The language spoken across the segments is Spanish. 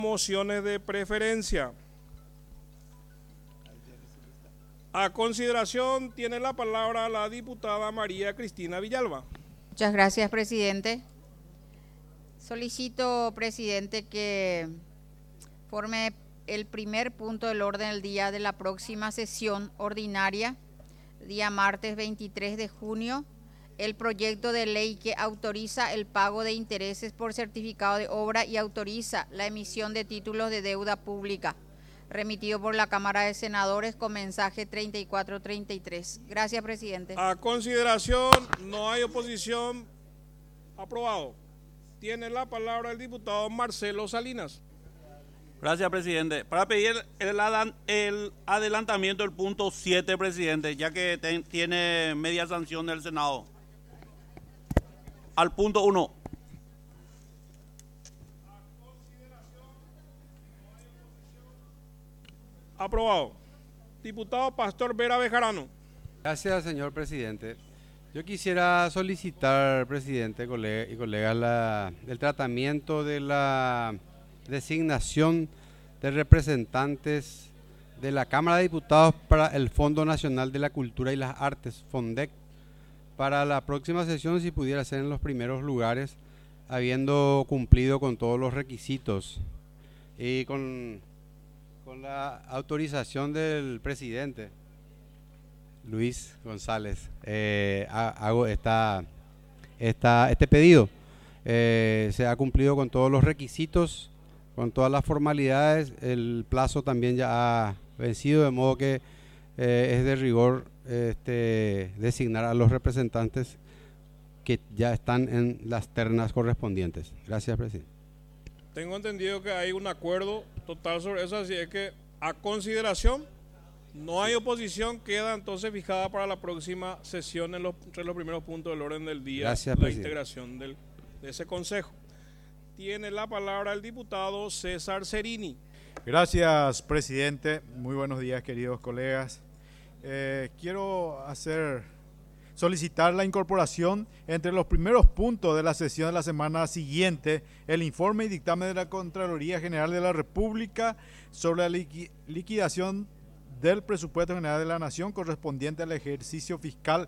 Mociones de preferencia. A consideración tiene la palabra la diputada María Cristina Villalba. Muchas gracias, presidente. Solicito, presidente, que forme el primer punto del orden del día de la próxima sesión ordinaria, día martes 23 de junio, el proyecto de ley que autoriza el pago de intereses por certificado de obra y autoriza la emisión de títulos de deuda pública, remitido por la Cámara de Senadores con mensaje 3433. Gracias, presidente. A consideración, no hay oposición. Aprobado. Tiene la palabra el diputado Marcelo Salinas. Gracias, presidente. Para pedir el adelantamiento del punto 7, presidente, ya que tiene media sanción del Senado. Al punto 1. Aprobado. Diputado Pastor Vera Bejarano. Gracias, señor presidente. Yo quisiera solicitar, presidente y colegas, el tratamiento de la designación de representantes de la Cámara de Diputados para el Fondo Nacional de la Cultura y las Artes, FONDEC, para la próxima sesión, si pudiera ser en los primeros lugares, habiendo cumplido con todos los requisitos y con la autorización del presidente Luis González, hago este pedido. Se ha cumplido con todos los requisitos, con todas las formalidades, el plazo también ya ha vencido, de modo que es de rigor designar a los representantes que ya están en las ternas correspondientes. Gracias, presidente. Tengo entendido que hay un acuerdo total sobre eso, así es que a consideración no hay oposición, queda entonces fijada para la próxima sesión entre los primeros puntos del orden del día. Gracias, la presidente. Integración de ese consejo. Tiene la palabra el diputado César Cerini. Gracias, presidente. Muy buenos días, queridos colegas. Quiero solicitar la incorporación entre los primeros puntos de la sesión de la semana siguiente, el informe y dictamen de la Contraloría General de la República sobre la liquidación del presupuesto general de la Nación correspondiente al ejercicio fiscal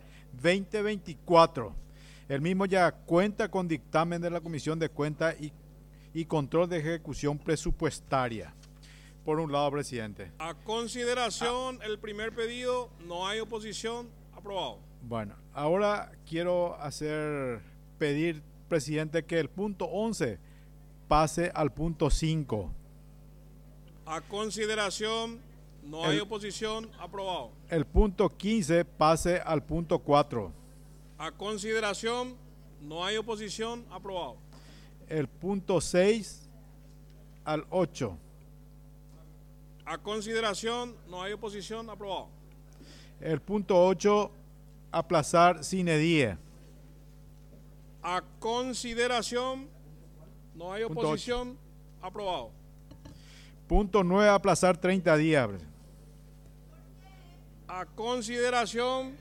2024. El mismo ya cuenta con dictamen de la Comisión de Cuenta y Control de Ejecución Presupuestaria. Por un lado, presidente. A consideración el primer pedido, no hay oposición, aprobado. Bueno, ahora quiero pedir, presidente, que el punto 11 pase al punto 5. A consideración, no hay oposición, aprobado. El punto 15 pase al punto 4. A consideración, no hay oposición, aprobado. El punto 6 al 8. A consideración, no hay oposición, aprobado. El punto 8, aplazar sine die. A consideración, no hay Punto oposición, aprobado. Punto 9, aplazar 30 días. A consideración,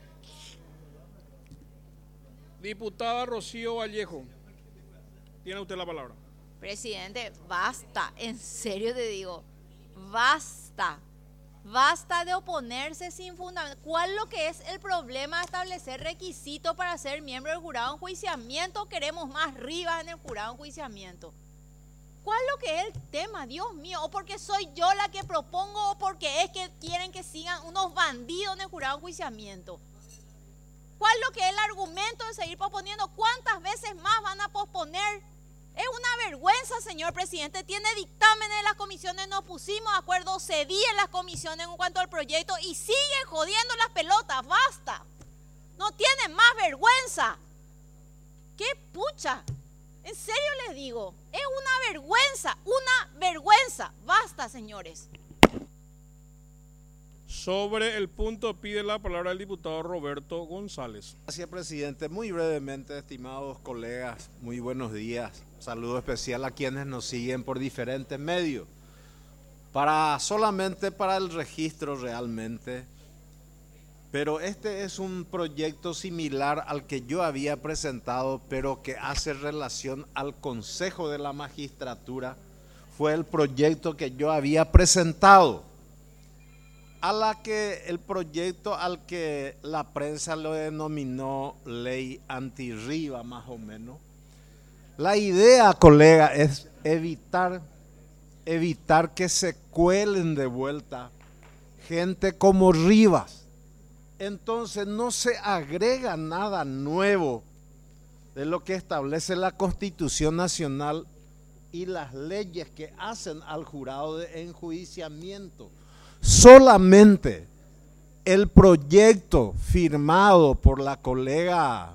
diputada Rocío Vallejo. Tiene usted la palabra. Presidente, basta, en serio te digo, basta. Basta de oponerse sin fundamento. ¿Cuál es lo que es el problema de establecer requisitos para ser miembro del jurado de enjuiciamiento? Queremos más rivas en el jurado de enjuiciamiento. ¿Cuál es lo que es el tema? Dios mío, o porque soy yo la que propongo o porque es que quieren que sigan unos bandidos en el jurado de enjuiciamiento. ¿Cuál es lo que es el argumento de seguir posponiendo? ¿Cuántas veces más van a posponer? Es una vergüenza, señor presidente. Tiene dictámenes de las comisiones, nos pusimos de acuerdo, cedí en las comisiones en cuanto al proyecto y siguen jodiendo las pelotas. Basta. No tienen más vergüenza. ¡Qué pucha! En serio les digo, es una vergüenza, una vergüenza. Basta, señores. Sobre el punto pide la palabra el diputado Roberto González. Gracias, presidente. Muy brevemente, estimados colegas, muy buenos días. Saludo especial a quienes nos siguen por diferentes medios. Solamente para el registro realmente, pero este es un proyecto similar al que yo había presentado, pero que hace relación al Consejo de la Magistratura. fue el proyecto que yo había presentado, el proyecto al que la prensa lo denominó ley anti-Riva, más o menos. La idea, colega, es evitar que se cuelen de vuelta gente como Rivas. Entonces no se agrega nada nuevo de lo que establece la Constitución Nacional y las leyes que hacen al jurado de enjuiciamiento. Solamente el proyecto firmado por la colega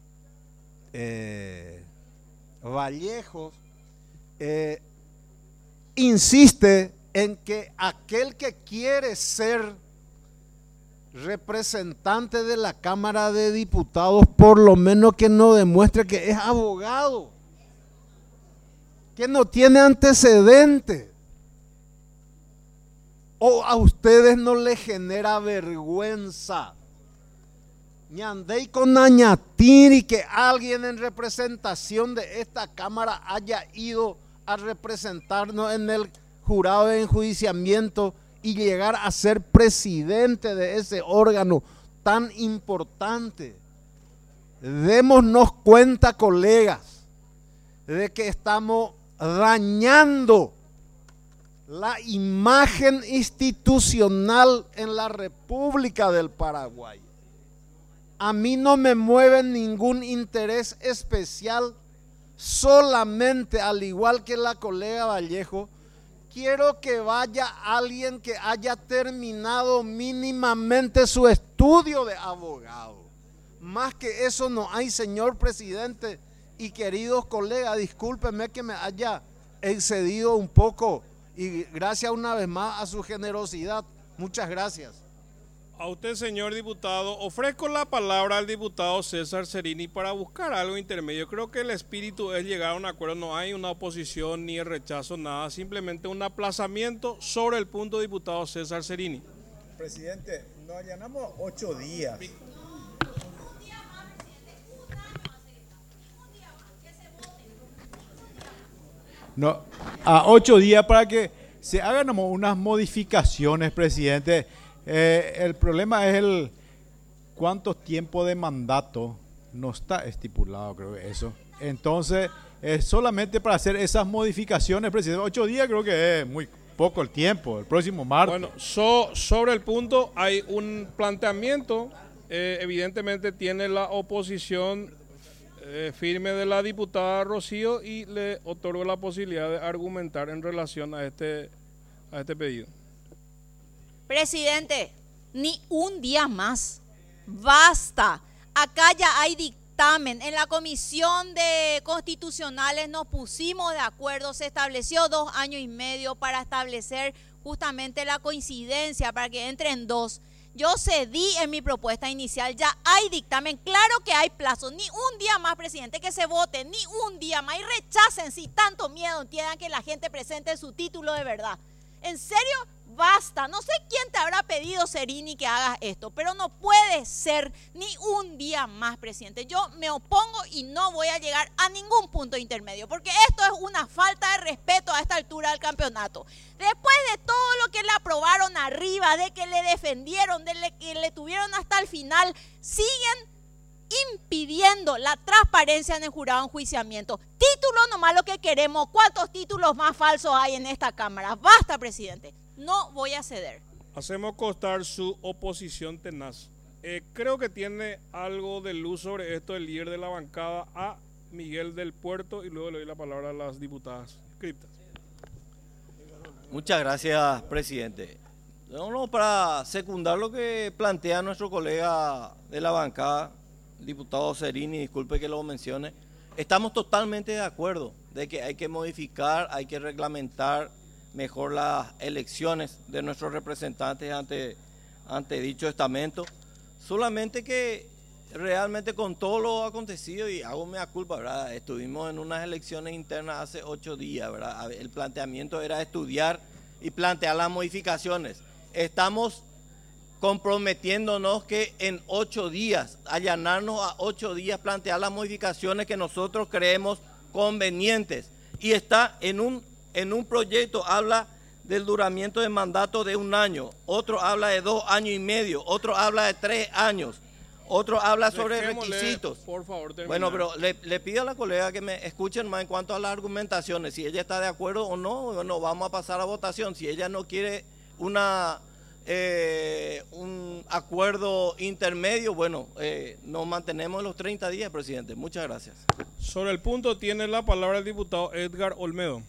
Vallejo insiste en que aquel que quiere ser representante de la Cámara de Diputados, por lo menos que no demuestre que es abogado, que no tiene antecedentes. ¿O a ustedes no les genera vergüenza? Ni andéis con añatiri que alguien en representación de esta Cámara haya ido a representarnos en el jurado de enjuiciamiento y llegar a ser presidente de ese órgano tan importante. Démonos cuenta, colegas, de que estamos dañando la imagen institucional en la República del Paraguay. A mí no me mueve ningún interés especial, solamente, al igual que la colega Vallejo, quiero que vaya alguien que haya terminado mínimamente su estudio de abogado. Más que eso no hay, señor presidente y queridos colegas. Discúlpenme que me haya excedido un poco y gracias una vez más a su generosidad. Muchas gracias. A usted, señor diputado, ofrezco la palabra al diputado César Cerini para buscar algo intermedio. Creo que el espíritu es llegar a un acuerdo, no hay una oposición ni el rechazo, nada, simplemente un aplazamiento sobre el punto, diputado César Cerini. Presidente, nos allanamos 8 días. No, a 8 días para que se hagan unas modificaciones, presidente. El problema es cuánto tiempo de mandato no está estipulado, creo que eso. Entonces, solamente para hacer esas modificaciones, presidente, 8 días creo que es muy poco el tiempo, el próximo martes. Bueno, sobre el punto hay un planteamiento, evidentemente tiene la oposición firme de la diputada Rocío y le otorgo la posibilidad de argumentar en relación a este pedido. Presidente, ni un día más. Basta. Acá ya hay dictamen. En la Comisión de Constitucionales nos pusimos de acuerdo. Se estableció 2 años y medio para establecer justamente la coincidencia, para que entren 2. Yo cedí en mi propuesta inicial. Ya hay dictamen. Claro que hay plazo. Ni un día más, presidente, que se vote. Ni un día más. Y rechacen si tanto miedo tienen que la gente presente su título de verdad. ¿En serio? Basta, no sé quién te habrá pedido, Cerini, que hagas esto, pero no puede ser ni un día más, presidente. Yo me opongo y no voy a llegar a ningún punto intermedio, porque esto es una falta de respeto a esta altura del campeonato. Después de todo lo que le aprobaron arriba, de que le defendieron, de que le tuvieron hasta el final, siguen impidiendo la transparencia en el jurado de enjuiciamiento. Título nomás lo que queremos. ¿Cuántos títulos más falsos hay en esta Cámara? Basta, presidente. No voy a ceder. Hacemos constar su oposición tenaz. Creo que tiene algo de luz sobre esto el líder de la bancada, a Miguel del Puerto, y luego le doy la palabra a las diputadas inscritas. Muchas gracias, presidente. Para secundar lo que plantea nuestro colega de la bancada, el diputado Cerini, disculpe que lo mencione, estamos totalmente de acuerdo de que hay que modificar, hay que reglamentar mejor las elecciones de nuestros representantes ante dicho estamento. Solamente que realmente con todo lo acontecido, y hago mea culpa, ¿verdad? Estuvimos en unas elecciones internas hace 8 días, ¿verdad? El planteamiento era estudiar y plantear las modificaciones. Estamos comprometiéndonos que en 8 días, allanarnos a 8 días, plantear las modificaciones que nosotros creemos convenientes. Y está en En un proyecto habla del duramiento de mandato de 1 año, otro habla de 2 años y medio, otro habla de 3 años, otro habla sobre Dejémosle, requisitos. por favor, terminar. Bueno, pero le pido a la colega que me escuchen más en cuanto a las argumentaciones. Si ella está de acuerdo o no, bueno, vamos a pasar a votación. Si ella no quiere un acuerdo intermedio, bueno, nos mantenemos los 30 días, presidente. Muchas gracias. Sobre el punto tiene la palabra el diputado Edgar Olmedo.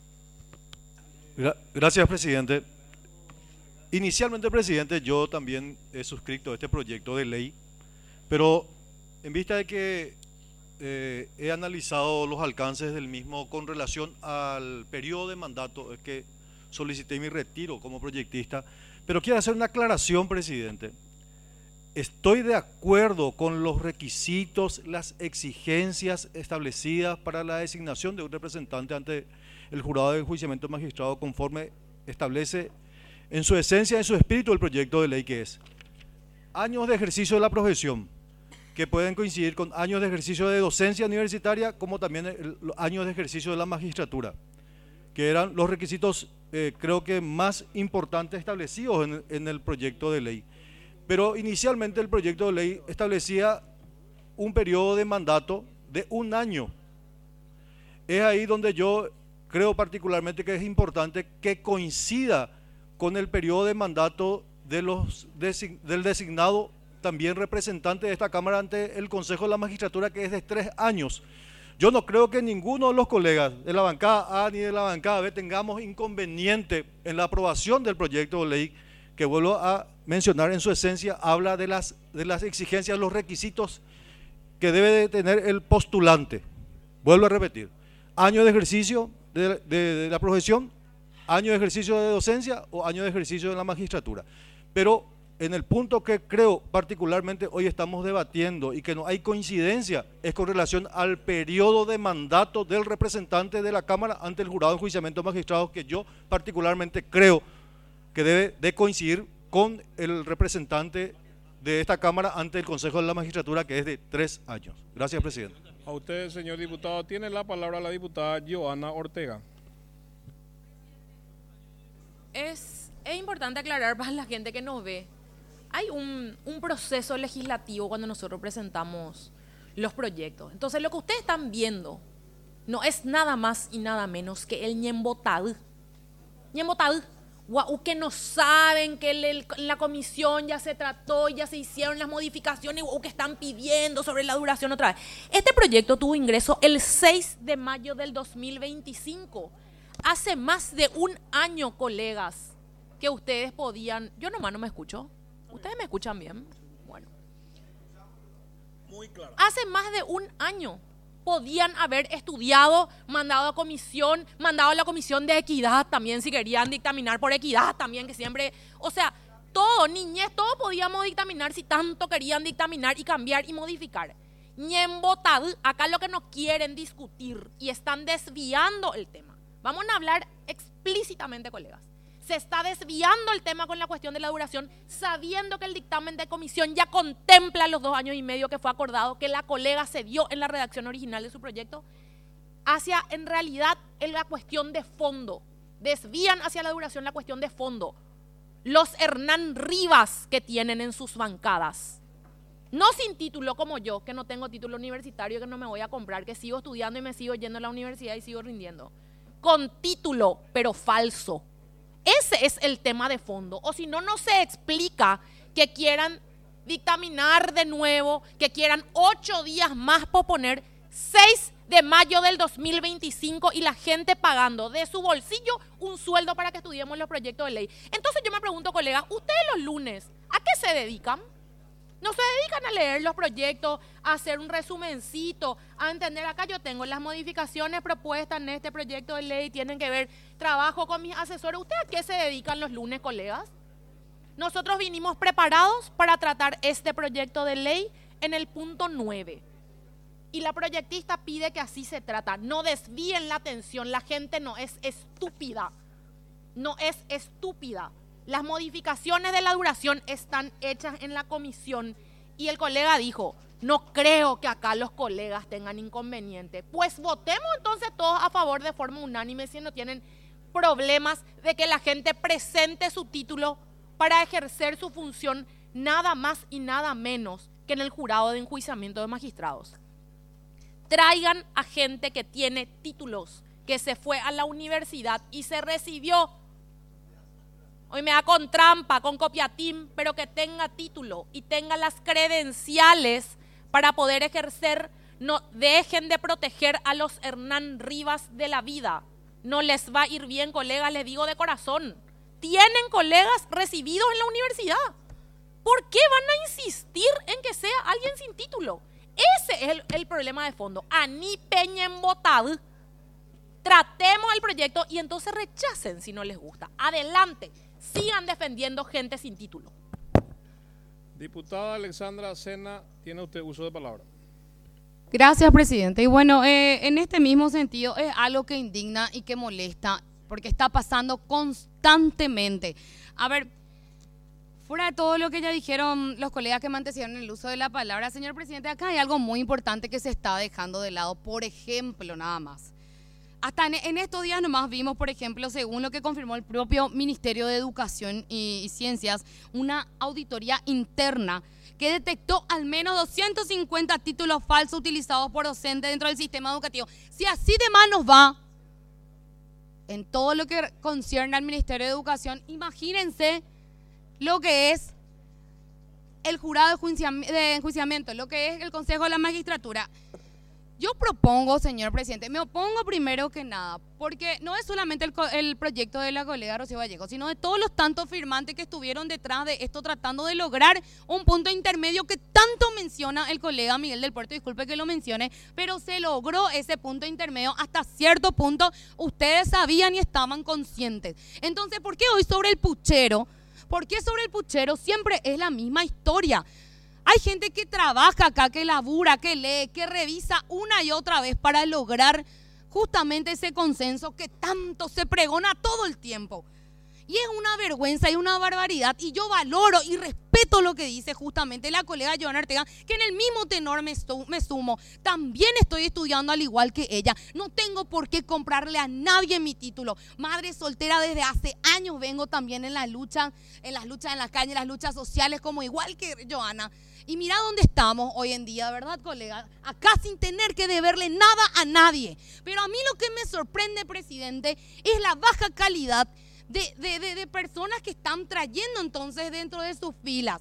Gracias, presidente. Inicialmente, presidente, yo también he suscrito este proyecto de ley, pero en vista de que he analizado los alcances del mismo con relación al periodo de mandato, es que solicité mi retiro como proyectista, pero quiero hacer una aclaración, presidente. Estoy de acuerdo con los requisitos, las exigencias establecidas para la designación de un representante ante el jurado de enjuiciamiento magistrado conforme establece en su esencia, en su espíritu el proyecto de ley, que es años de ejercicio de la profesión, que pueden coincidir con años de ejercicio de docencia universitaria, como también los años de ejercicio de la magistratura, que eran los requisitos creo que más importantes establecidos en el proyecto de ley. Pero inicialmente el proyecto de ley establecía un periodo de mandato de 1 año. Es ahí donde yo creo particularmente que es importante que coincida con el periodo de mandato del designado también representante de esta Cámara ante el Consejo de la Magistratura, que es de 3 años. Yo no creo que ninguno de los colegas de la bancada A ni de la bancada B tengamos inconveniente en la aprobación del proyecto de ley, que vuelvo a mencionar en su esencia, habla de las exigencias, los requisitos que debe de tener el postulante. Vuelvo a repetir, año de ejercicio de la profesión, año de ejercicio de docencia o año de ejercicio de la magistratura. Pero en el punto que creo particularmente hoy estamos debatiendo y que no hay coincidencia es con relación al periodo de mandato del representante de la Cámara ante el jurado de enjuiciamiento de magistrados, que yo particularmente creo que debe de coincidir con el representante de esta Cámara ante el Consejo de la Magistratura, que es de 3 años. Gracias, presidente. A usted, señor diputado, tiene la palabra la diputada Joana Ortega. Es importante aclarar para la gente que nos ve. Hay un proceso legislativo cuando nosotros presentamos los proyectos. Entonces, lo que ustedes están viendo no es nada más y nada menos que el ñembotadú. Ñembotadú. Guau, que no saben que en la comisión ya se trató, ya se hicieron las modificaciones, o que están pidiendo sobre la duración otra vez. Este proyecto tuvo ingreso el 6 de mayo del 2025. Hace más de 1 año, colegas, que ustedes podían... Yo nomás no me escucho. ¿Ustedes me escuchan bien? Bueno. Muy claro. Hace más de 1 año podían haber estudiado, mandado a comisión, mandado a la comisión de equidad también, si querían dictaminar por equidad también, que siempre, o sea, todo, niñez, todo podíamos dictaminar si tanto querían dictaminar y cambiar y modificar. Ñembotadú, acá lo que no quieren discutir y están desviando el tema. Vamos a hablar explícitamente, colegas. Se está desviando el tema con la cuestión de la duración, sabiendo que el dictamen de comisión ya contempla los 2 años y medio que fue acordado, que la colega se dio en la redacción original de su proyecto, hacia en realidad en la cuestión de fondo. Desvían hacia la duración la cuestión de fondo. Los Hernán Rivas que tienen en sus bancadas. No sin título como yo, que no tengo título universitario, que no me voy a comprar, que sigo estudiando y me sigo yendo a la universidad y sigo rindiendo. Con título, pero falso. Ese es el tema de fondo. O si no, no se explica que quieran dictaminar de nuevo, que quieran 8 días más posponer, 6 de mayo del 2025 y la gente pagando de su bolsillo un sueldo para que estudiemos los proyectos de ley. Entonces yo me pregunto, colegas, ¿ustedes los lunes a qué se dedican? No se dedican a leer los proyectos, a hacer un resumencito, a entender, acá yo tengo las modificaciones propuestas en este proyecto de ley, tienen que ver trabajo con mis asesores. ¿Ustedes a qué se dedican los lunes, colegas? Nosotros vinimos preparados para tratar este proyecto de ley en el punto 9. Y la proyectista pide que así se trata. No desvíen la atención, la gente no es estúpida. No es estúpida. Las modificaciones de la duración están hechas en la comisión y el colega dijo, no creo que acá los colegas tengan inconveniente. Pues votemos entonces todos a favor de forma unánime si no tienen problemas de que la gente presente su título para ejercer su función nada más y nada menos que en el jurado de enjuiciamiento de magistrados. Traigan a gente que tiene títulos, que se fue a la universidad y se recibió. Hoy me da con trampa, con copiatín, pero que tenga título y tenga las credenciales para poder ejercer. No dejen de proteger a los Hernán Rivas de la vida. No les va a ir bien, colegas, les digo de corazón. Tienen colegas recibidos en la universidad. ¿Por qué van a insistir en que sea alguien sin título? Ese es el problema de fondo. Aní peñen botad. Tratemos el proyecto y entonces rechacen si no les gusta. Adelante, sigan defendiendo gente sin título. Diputada Alexandra Sena, tiene usted uso de palabra. Gracias, presidente. Y bueno, en este mismo sentido es algo que indigna y que molesta porque está pasando constantemente. A ver, fuera de todo lo que ya dijeron los colegas que mantuvieron el uso de la palabra, señor presidente, acá hay algo muy importante que se está dejando de lado. Por ejemplo, nada más. Hasta en estos días nomás vimos, por ejemplo, según lo que confirmó el propio Ministerio de Educación y Ciencias, una auditoría interna que detectó al menos 250 títulos falsos utilizados por docentes dentro del sistema educativo. Si así de mal nos va en todo lo que concierne al Ministerio de Educación, imagínense lo que es el jurado de enjuiciamiento, lo que es el Consejo de la Magistratura. Yo propongo, señor presidente, me opongo primero que nada, porque no es solamente el proyecto de la colega Rocío Vallejo, sino de todos los tantos firmantes que estuvieron detrás de esto tratando de lograr un punto intermedio que tanto menciona el colega Miguel del Puerto, disculpe que lo mencione, pero se logró ese punto intermedio hasta cierto punto, ustedes sabían y estaban conscientes. Entonces, ¿por qué hoy sobre el puchero? ¿Por qué sobre el puchero siempre es la misma historia? Hay gente que trabaja acá, que labura, que lee, que revisa una y otra vez para lograr justamente ese consenso que tanto se pregona todo el tiempo. Y es una vergüenza y una barbaridad. Y yo valoro y respeto lo que dice justamente la colega Joana Ortega, que en el mismo tenor me sumo. También estoy estudiando al igual que ella. No tengo por qué comprarle a nadie mi título. Madre soltera desde hace años vengo también en las luchas en la calle, en las luchas sociales, como igual que Joana. Y mira dónde estamos hoy en día, ¿verdad, colega? Acá sin tener que deberle nada a nadie. Pero a mí lo que me sorprende, presidente, es la baja calidad de personas que están trayendo entonces dentro de sus filas.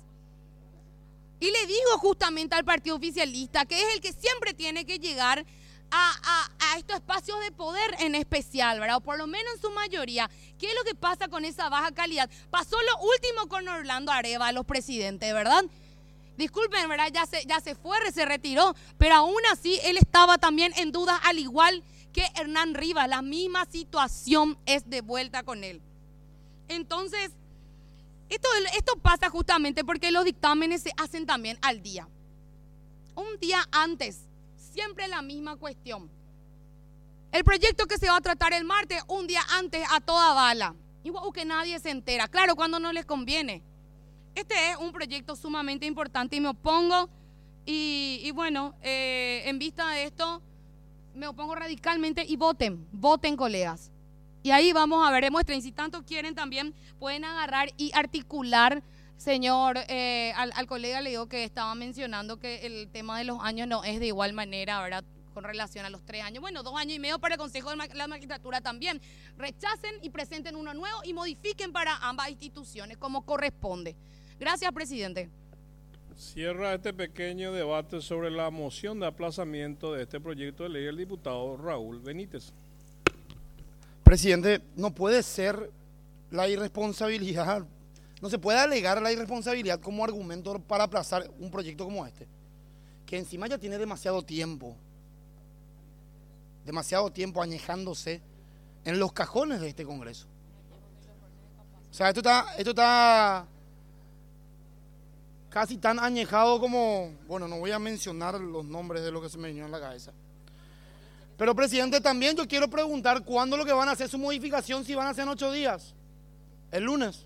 Y le digo justamente al partido oficialista, que es el que siempre tiene que llegar a estos espacios de poder en especial, ¿verdad? O por lo menos en su mayoría. ¿Qué es lo que pasa con esa baja calidad? Pasó lo último con Orlando Arévalos, presidente, ¿verdad? Disculpen, ¿verdad? Ya se fue, se retiró, pero aún así él estaba también en duda, al igual que Hernán Rivas. La misma situación es de vuelta con él. Entonces, esto pasa justamente porque los dictámenes se hacen también al día. Un día antes, siempre la misma cuestión. El proyecto que se va a tratar el martes, un día antes a toda bala. Igual que nadie se entera, claro, cuando no les conviene. Este es un proyecto sumamente importante y me opongo y bueno, en vista de esto me opongo radicalmente y voten colegas. Y ahí vamos a ver, demuestren, si tanto quieren también pueden agarrar y articular, señor, al colega le digo que estaba mencionando que el tema de los años no es de igual manera, ¿verdad? Con relación a los 3 años, bueno, 2 años y medio para el Consejo de la Magistratura también. Rechacen y presenten uno nuevo y modifiquen para ambas instituciones como corresponde. Gracias, presidente. Cierra este pequeño debate sobre la moción de aplazamiento de este proyecto de ley el diputado Raúl Benítez. Presidente, no puede ser la irresponsabilidad, no se puede alegar la irresponsabilidad como argumento para aplazar un proyecto como este, que encima ya tiene demasiado tiempo añejándose en los cajones de este Congreso. O sea, esto está casi tan añejado como, bueno, no voy a mencionar los nombres de lo que se me vino en la cabeza. Pero, presidente, también yo quiero preguntar cuándo lo que van a hacer su modificación, si van a hacer en 8 días. El lunes.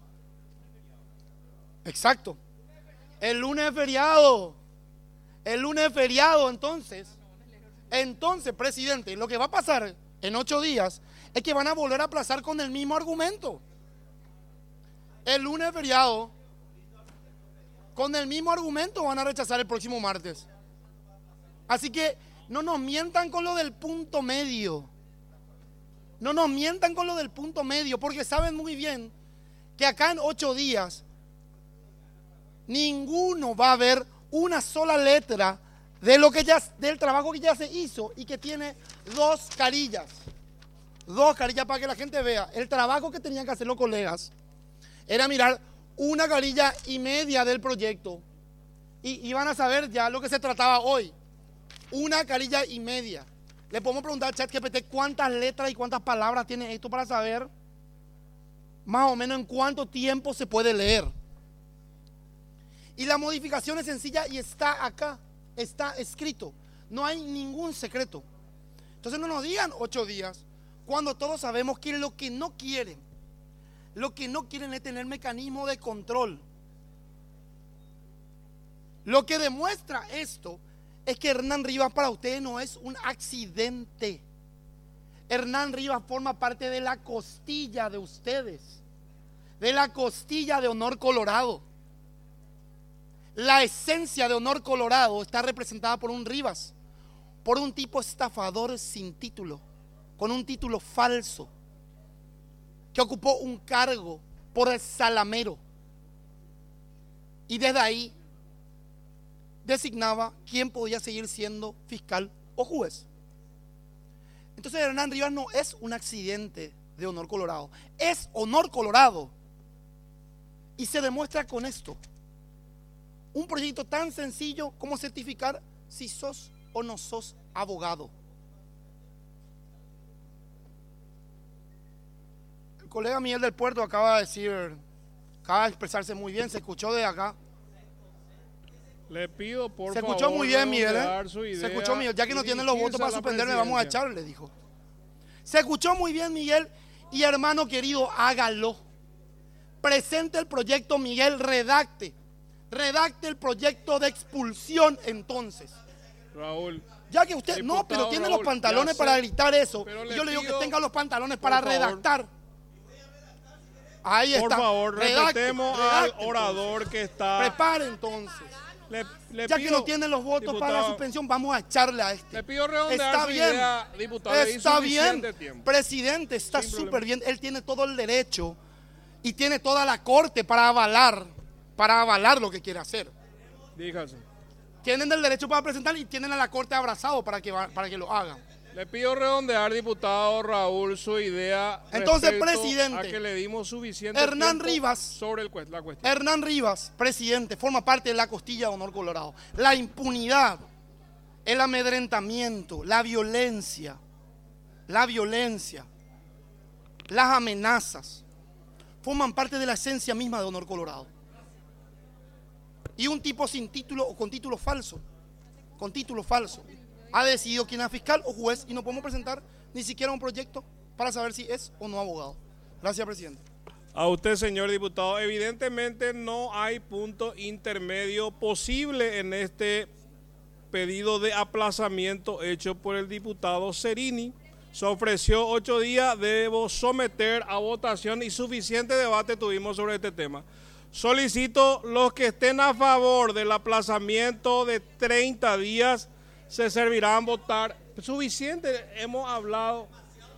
Exacto. El lunes es feriado. El lunes es feriado, entonces, presidente, lo que va a pasar en 8 días es que van a volver a aplazar con el mismo argumento. El lunes feriado, con el mismo argumento van a rechazar el próximo martes. Así que no nos mientan con lo del punto medio. No nos mientan con lo del punto medio, porque saben muy bien que acá en 8 días ninguno va a ver una sola letra de lo que ya, del trabajo que ya se hizo y que tiene 2 carillas. 2 carillas para que la gente vea. El trabajo que tenían que hacer los colegas era mirar 1 carilla y media del proyecto y iban a saber ya lo que se trataba hoy. 1 carilla y media. Le podemos preguntar al ChatGPT cuántas letras y cuántas palabras tiene esto para saber más o menos en cuánto tiempo se puede leer. Y la modificación es sencilla y está acá, está escrito. No hay ningún secreto. Entonces no nos digan 8 días cuando todos sabemos que lo que no quieren es tener mecanismo de control. Lo que demuestra esto es que Hernán Rivas para ustedes no es un accidente. Hernán Rivas forma parte de la costilla de ustedes, de la costilla de Honor Colorado. La esencia de Honor Colorado está representada por un Rivas, por un tipo estafador sin título, con un título falso, que ocupó un cargo por el salamero. Y desde ahí designaba quién podía seguir siendo fiscal o juez. Entonces Hernán Rivas no es un accidente de Honor Colorado, es Honor Colorado. Y se demuestra con esto. Un proyecto tan sencillo como certificar si sos o no sos abogado. El colega Miguel del Puerto acaba de expresarse muy bien, se escuchó de acá. Le pido por favor. Se escuchó muy bien, Miguel. Se escuchó Miguel. Ya que no tienen los votos para suspenderme, vamos a echarle, dijo. Se escuchó muy bien, Miguel. Y hermano querido, hágalo. Presente el proyecto, Miguel, redacte el proyecto de expulsión entonces. Raúl. Ya que usted, no, pero tiene los pantalones para gritar eso. Y yo le digo que tenga los pantalones para redactar. Ahí está. Por favor, respetemos al orador que está. Prepare entonces. Ya que no tienen los votos para la suspensión, vamos a echarle a este. Le pido redondear está su bien, idea, diputado. Está bien, presidente, está súper bien. Él tiene todo el derecho y tiene toda la corte para avalar lo que quiere hacer. Dígase. Tienen el derecho para presentar y tienen a la corte abrazado para que lo hagan. Le pido redondear, diputado Raúl, su idea. Entonces, presidente, a que le dimos suficiente Hernán tiempo Rivas, sobre la cuestión. Hernán Rivas, presidente, forma parte de la costilla de Honor Colorado. La impunidad, el amedrentamiento, la violencia, las amenazas, forman parte de la esencia misma de Honor Colorado. Y un tipo sin título o con título falso, ha decidido quién es fiscal o juez y no podemos presentar ni siquiera un proyecto para saber si es o no abogado. Gracias, presidente. A usted, señor diputado, evidentemente no hay punto intermedio posible en este pedido de aplazamiento hecho por el diputado Cerini. Se ofreció 8 días, debo someter a votación y suficiente debate tuvimos sobre este tema. Solicito los que estén a favor del aplazamiento de 30 días, se servirán votar. Suficiente, hemos hablado.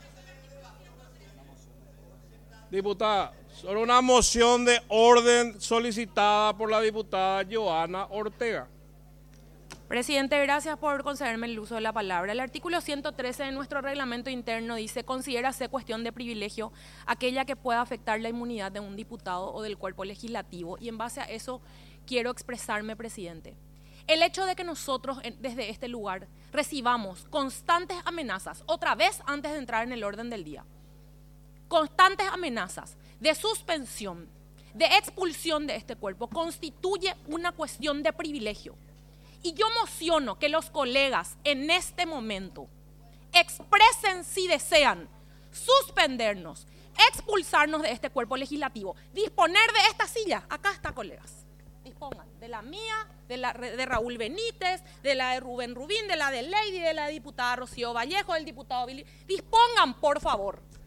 Diputada, sobre una moción de orden solicitada por la diputada Joana Ortega. Presidente, gracias por concederme el uso de la palabra. El artículo 113 de nuestro reglamento interno dice: considérase cuestión de privilegio aquella que pueda afectar la inmunidad de un diputado o del cuerpo legislativo. Y en base a eso quiero expresarme, presidente. El hecho de que nosotros desde este lugar recibamos constantes amenazas, otra vez antes de entrar en el orden del día, constantes amenazas de suspensión, de expulsión de este cuerpo, constituye una cuestión de privilegio. Y yo mociono que los colegas en este momento expresen si desean suspendernos, expulsarnos de este cuerpo legislativo, disponer de esta silla. Acá está, colegas. Dispongan de la mía, de Raúl Benítez, de la de Rubén Rubín, de la de Lady, de la diputada Rocío Vallejo, del diputado Billy. Dispongan, por favor.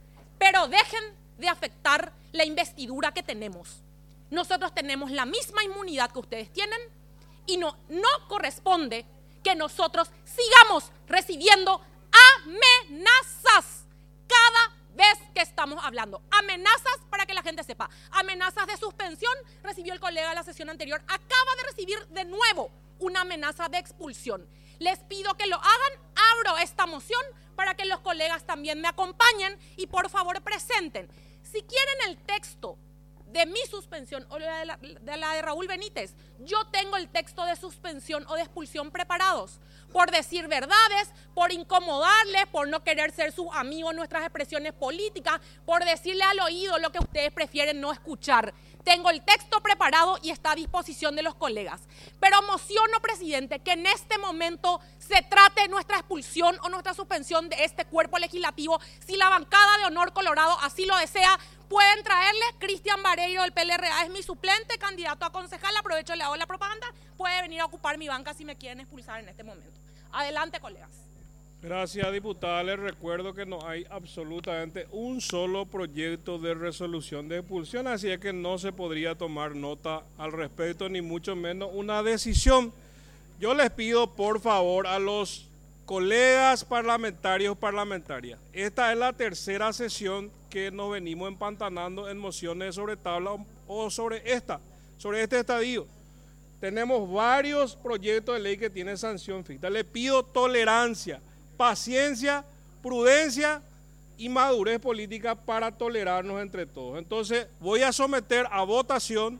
pero dejen de afectar la investidura que tenemos. Nosotros tenemos la misma inmunidad que ustedes tienen y no corresponde que nosotros sigamos recibiendo amenazas cada vez que estamos hablando. Amenazas, para que la gente sepa, amenazas de suspensión. Recibió el colega de la sesión anterior, acaba de recibir de nuevo una amenaza de expulsión. Les pido que lo hagan, abro esta moción para que los colegas también me acompañen y por favor presenten. Si quieren el texto de mi suspensión o la de Raúl Benítez, yo tengo el texto de suspensión o de expulsión preparados. Por decir verdades, por incomodarles, por no querer ser sus amigos en nuestras expresiones políticas, por decirle al oído lo que ustedes prefieren no escuchar. Tengo el texto preparado y está a disposición de los colegas. Pero mociono, presidente, que en este momento se trate nuestra expulsión o nuestra suspensión de este cuerpo legislativo. Si la bancada de Honor Colorado así lo desea, pueden traerle. Cristian Vareiro del PLRA es mi suplente, candidato a concejal. Aprovecho, le hago la propaganda. Puede venir a ocupar mi banca si me quieren expulsar en este momento. Adelante, colegas. Gracias, diputada. Les recuerdo que no hay absolutamente un solo proyecto de resolución de expulsión, así es que no se podría tomar nota al respecto, ni mucho menos una decisión. Yo les pido, por favor, a los colegas parlamentarias, esta es la tercera sesión que nos venimos empantanando en mociones sobre tabla o sobre este estadio. Tenemos varios proyectos de ley que tienen sanción ficta. Le pido tolerancia, paciencia, prudencia y madurez política para tolerarnos entre todos. Entonces voy a someter a votación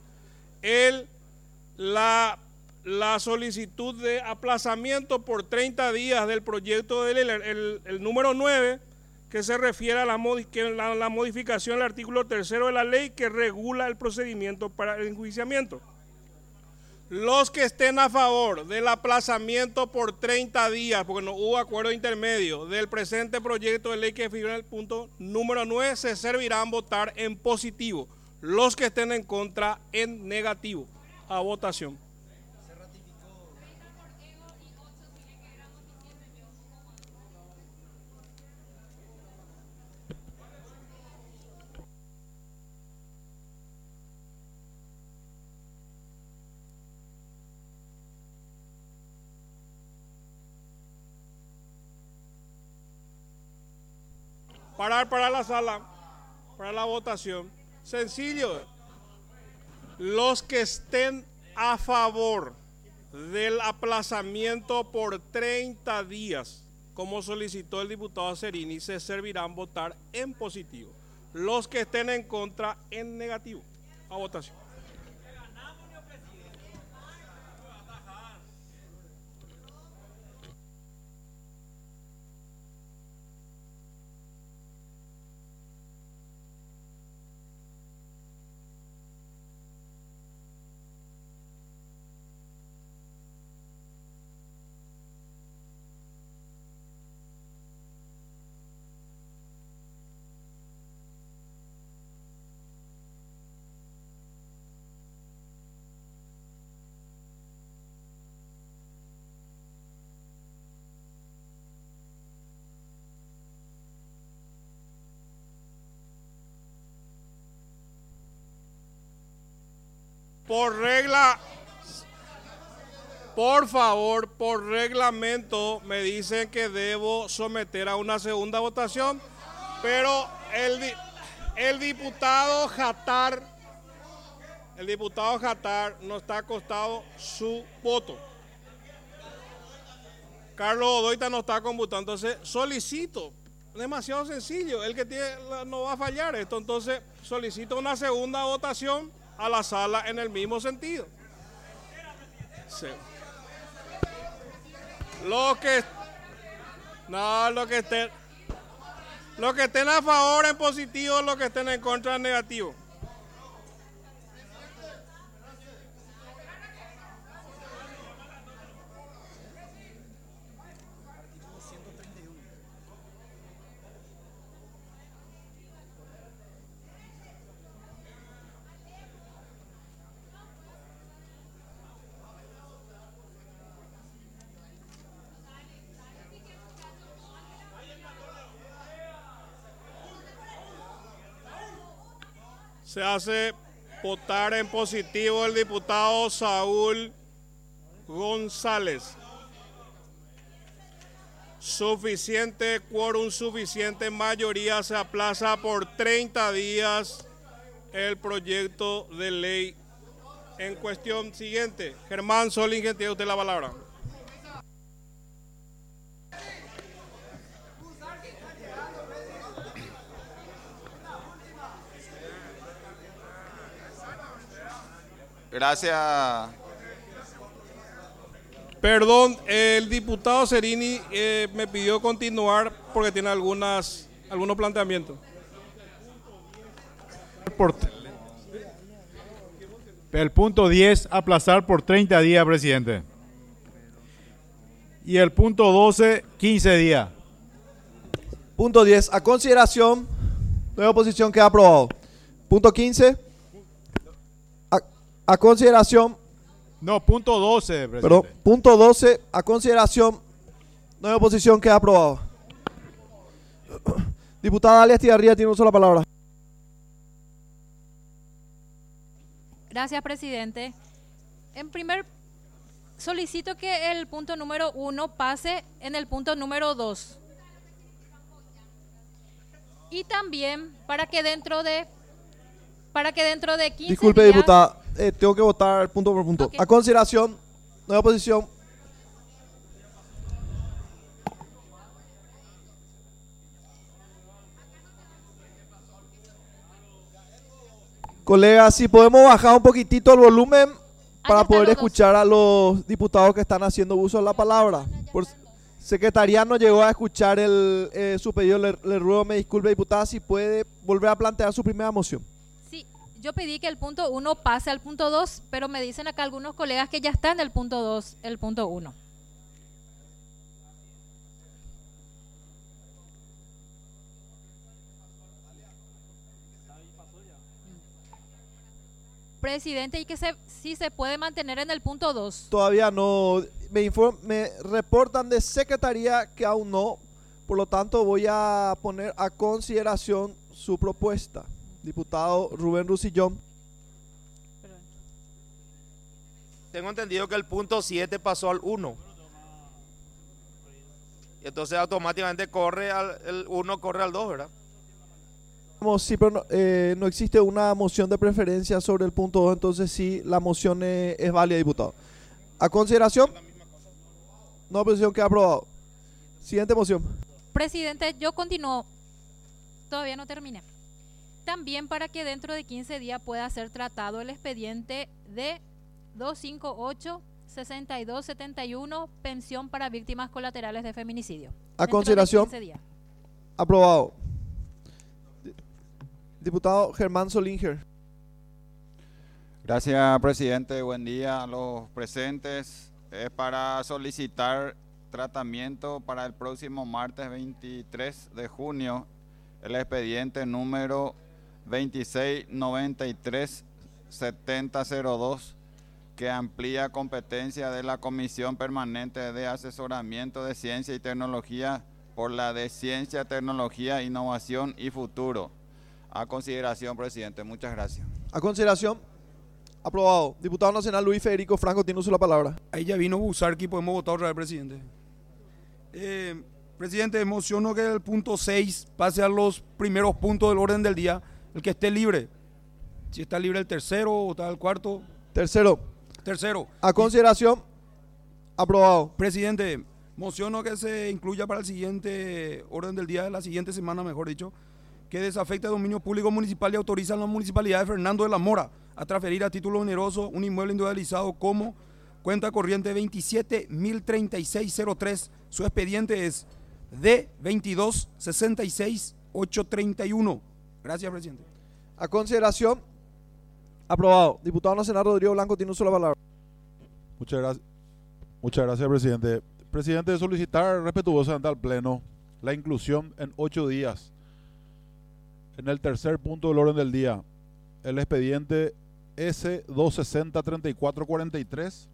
la solicitud de aplazamiento por 30 días del proyecto de ley, el número 9, que se refiere a la modificación del artículo 3 de la ley que regula el procedimiento para el enjuiciamiento. Los que estén a favor del aplazamiento por 30 días, porque no hubo acuerdo intermedio, del presente proyecto de ley que figura en el punto número 9, se servirán votar en positivo. Los que estén en contra, en negativo. A votación. Parar para la sala, para la votación. Sencillo. Los que estén a favor del aplazamiento por 30 días, como solicitó el diputado Cerini, se servirán votar en positivo. Los que estén en contra, en negativo. A votación. Por regla, por favor, por reglamento me dicen que debo someter a una segunda votación, pero el diputado Jatar no está acostado su voto. Carlos Odoita no está computando, entonces solicito, demasiado sencillo, el que tiene no va a fallar esto, entonces solicito una segunda votación a la sala en el mismo sentido. Sí. Los que estén a favor en positivo, los que estén en contra en negativo. Se hace votar en positivo el diputado Saúl González. Suficiente quórum, suficiente mayoría, se aplaza por 30 días el proyecto de ley en cuestión. Siguiente, Germán Solingen, tiene usted la palabra. Gracias. Perdón, el diputado Cerini me pidió continuar porque tiene algunos planteamientos. El punto 10, aplazar por 30 días, presidente. Y el punto 12, 15 días. Punto 10, a consideración, nueva oposición queda aprobado. Punto 15, a consideración. No, punto 12, presidente. Perdón, punto 12, a consideración, nueva oposición queda aprobado. Diputada Alia Estigarribia tiene uso de la palabra. Gracias, presidente. En primer, solicito que el punto número 1 pase en el punto número 2. Y también para que dentro de 15 Disculpe, días, diputada, tengo que votar punto por punto. Ok. A consideración, nueva oposición. Colegas, si podemos bajar un poquitito el volumen para poder escuchar a los diputados que están haciendo uso de la palabra. Por secretaría no llegó a escuchar su pedido, le ruego me disculpe, diputada, si puede volver a plantear su primera moción. sí, yo pedí que el punto 1 pase al punto 2, pero me dicen acá algunos colegas que ya está en el punto 2, el punto 1. Presidente, y que si se puede mantener en el punto 2. Todavía no, me reportan de secretaría que aún no, por lo tanto voy a poner a consideración su propuesta. Diputado Rubén Rusillón. Tengo entendido que el punto 7 pasó al 1. Y entonces automáticamente el 1 corre al 2, ¿verdad? Sí, pero no existe una moción de preferencia sobre el punto 2, entonces sí, la moción es válida, diputado. A consideración, no oposición queda aprobado. Siguiente moción. Presidente, yo continúo. Todavía no terminé. También para que dentro de 15 días pueda ser tratado el expediente de 258-6271, pensión para víctimas colaterales de feminicidio. A consideración, aprobado. Diputado Germán Solinger. Gracias, presidente. Buen día a los presentes. Es para solicitar tratamiento para el próximo martes 23 de junio, el expediente número 2693-7002, que amplía competencia de la Comisión Permanente de Asesoramiento de Ciencia y Tecnología por la de Ciencia, Tecnología, Innovación y Futuro. A consideración, presidente. Muchas gracias. A consideración, aprobado. Diputado Nacional Luis Federico Franco tiene uso de la palabra. Ahí ya vino Busarqui, podemos votar otra vez, presidente. Presidente, emociono que el punto 6 pase a los primeros puntos del orden del día, el que esté libre. Si está libre el tercero o está el cuarto. Tercero. A consideración, aprobado. Presidente, mociono que se incluya para el siguiente orden del día de la siguiente semana, mejor dicho, que desafecta el dominio público municipal y autoriza a la municipalidad de Fernando de la Mora a transferir a título oneroso un inmueble individualizado como cuenta corriente 27.036.03. Su expediente es D22-66-831. Gracias, presidente. A consideración, aprobado. Diputado Nacional Rodrigo Blanco tiene uso de la palabra. Muchas gracias, presidente. Presidente, solicitar respetuosamente al Pleno la inclusión en 8 días en el tercer punto del orden del día, el expediente S260-3443,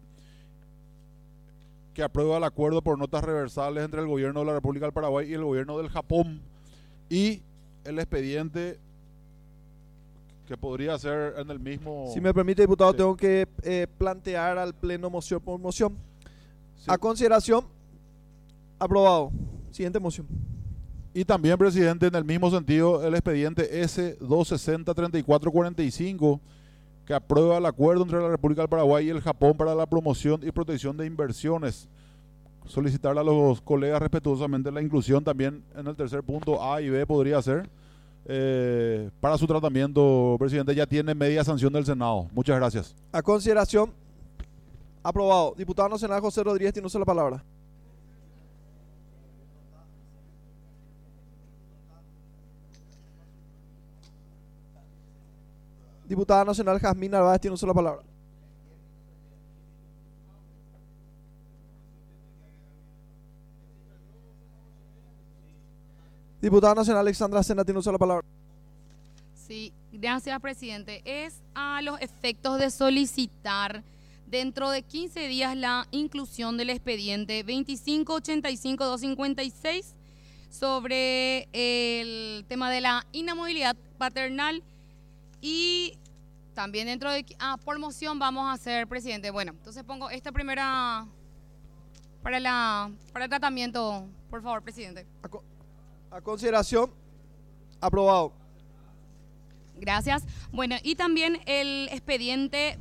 que aprueba el acuerdo por notas reversales entre el gobierno de la República del Paraguay y el gobierno del Japón, y el expediente que podría ser en el mismo... Si me permite, diputado, Sí. tengo que plantear al Pleno moción por moción. Sí. A consideración, aprobado. Siguiente moción. Y también, presidente, en el mismo sentido, el expediente S260-3445, que aprueba el acuerdo entre la República del Paraguay y el Japón para la promoción y protección de inversiones. Solicitarle a los colegas respetuosamente la inclusión también en el tercer punto A y B podría ser. Para su tratamiento, presidente, ya tiene media sanción del Senado. Muchas gracias. A consideración, aprobado. Diputado nacional José Rodríguez tiene uso de la palabra. Diputada nacional Jazmín Narváez tiene uso de la palabra. Diputada nacional Alexandra Sena tiene uso de la palabra. Sí, gracias, presidente. Es a los efectos de solicitar dentro de 15 días la inclusión del expediente 2585-256 sobre el tema de la inamovilidad paternal y también dentro de... por moción vamos a hacer, presidente. Bueno, entonces pongo esta primera para el tratamiento, por favor, presidente. A consideración, aprobado. Gracias. Bueno, y también el expediente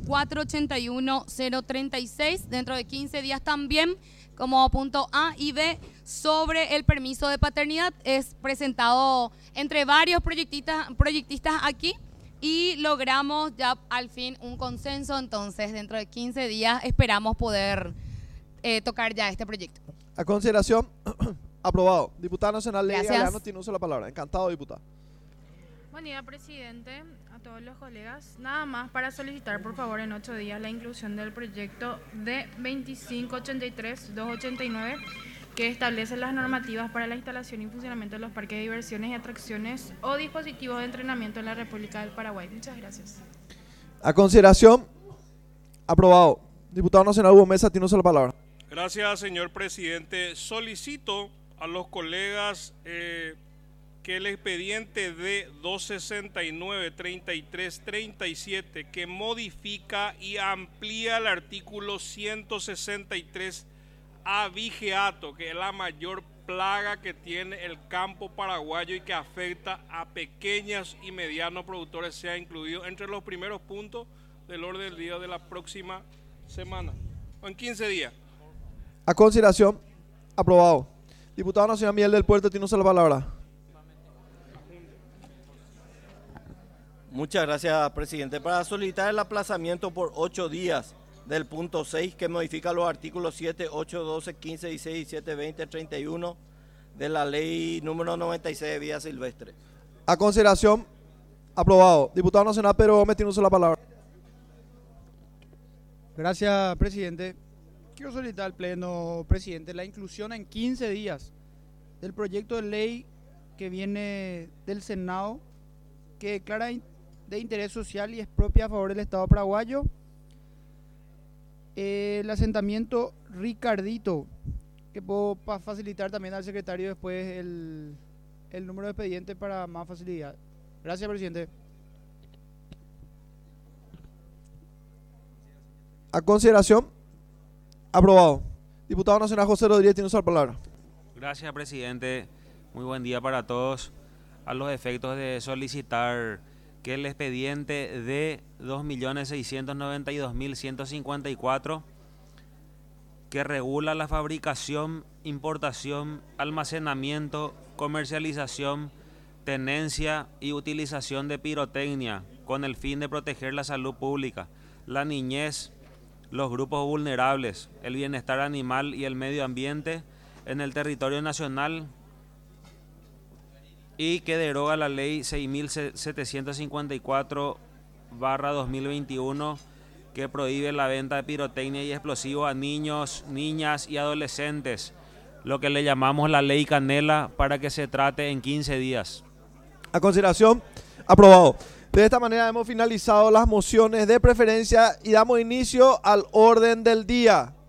2481-036, dentro de 15 días también, como punto A y B, sobre el permiso de paternidad. Es presentado entre varios proyectistas aquí y logramos ya al fin un consenso. Entonces, dentro de 15 días esperamos poder tocar ya este proyecto. A consideración, aprobado. Diputada nacional Ley Gracias. Galeano tiene uso de la palabra. Encantado, diputada. Buen día, presidente, a todos los colegas. Nada más para solicitar, por favor, en 8 días la inclusión del proyecto de 2583-289, que establece las normativas para la instalación y funcionamiento de los parques de diversiones y atracciones o dispositivos de entrenamiento en la República del Paraguay. Muchas gracias. A consideración, aprobado. Diputado nacional Hugo Mesa tiene uso de la palabra. Gracias, señor presidente. Solicito a los colegas que el expediente de 269-33-37, que modifica y amplía el artículo 163 abigeato, que es la mayor plaga que tiene el campo paraguayo y que afecta a pequeños y medianos productores, sea incluido entre los primeros puntos del orden del día de la próxima semana, o en 15 días. A consideración, aprobado. Diputado nacional Miguel del Puerto tiene uso de la palabra. Muchas gracias, presidente. Para solicitar el aplazamiento por 8 días del punto 6, que modifica los artículos 7, 8, 12, 15, 16, 17, 20, 31 de la ley número 96 de vida silvestre. A consideración, aprobado. Diputado nacional Pedro Gómez tiene uso de la palabra. Gracias, presidente. Quiero solicitar al Pleno, presidente, la inclusión en 15 días del proyecto de ley que viene del Senado, que declara de interés social y es propia a favor del Estado paraguayo, el asentamiento Ricardito, que puedo facilitar también al secretario después el número de expediente para más facilidad. Gracias, presidente. A consideración, aprobado. Diputado nacional José Rodríguez tiene uso de la palabra. Gracias, presidente. Muy buen día para todos. A los efectos de solicitar que el expediente de 2.692.154, que regula la fabricación, importación, almacenamiento, comercialización, tenencia y utilización de pirotecnia con el fin de proteger la salud pública, la niñez, los grupos vulnerables, el bienestar animal y el medio ambiente en el territorio nacional, y que deroga la ley 6.754/2021, que prohíbe la venta de pirotecnia y explosivos a niños, niñas y adolescentes, lo que le llamamos la ley Canela, para que se trate en 15 días. A consideración, aprobado. De esta manera hemos finalizado las mociones de preferencia y damos inicio al orden del día.